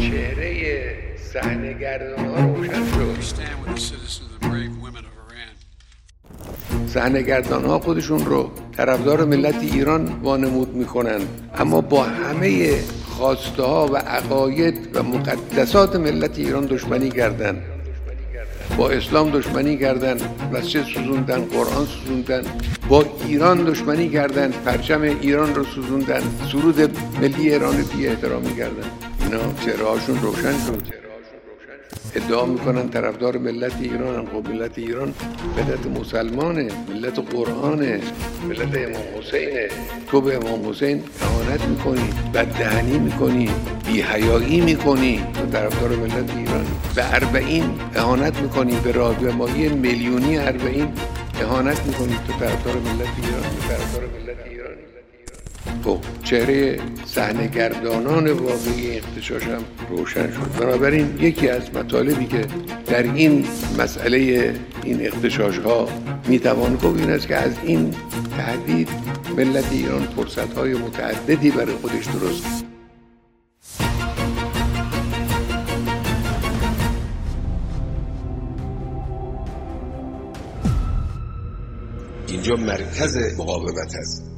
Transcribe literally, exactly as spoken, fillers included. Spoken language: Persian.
چهره صحنه‌گردان‌ها روشن شد. صحنه‌گردان‌ها خودشون رو طرفدار ملت ایران وانمود میکنن، اما با همه خواسته ها و عقاید و مقدسات ملت ایران دشمنی کردن. با اسلام دشمنی کردن، مسجد سوزوندن، قرآن سوزوندن، با ایران دشمنی کردن، پرچم ایران رو سوزوندن، سرود ملی ایران رو بی احترامی کردن. اینا چهره‌هاشون روشن شد. ادعا میکنن طرفدار ملت ایران هم. خب ملت ایران ملت مسلمانه، ملت قرآنه، ملت امام حسینه. تو به امام حسین اهانت میکنی، بددهنی میکنی، بی‌حیایی میکنی، تو طرفدار ملت ایران. به اربعین اهانت میکنی، به راهپیمایی میلیونی اربعین اهانت میکنی، تو طرفدار ملت ایران، تو طرفدار ملت ایران. خب چهره صحنه‌گردانان واقعی اغتشاش هم روشن شد. بنابراین یکی از مطالبی که در این مسئله این اغتشاش ها میتوان گفت این است که از این تهدید ملت ایران فرصت های متعددی برای خودش درست کرد. اینجا مرکز مقاومت است.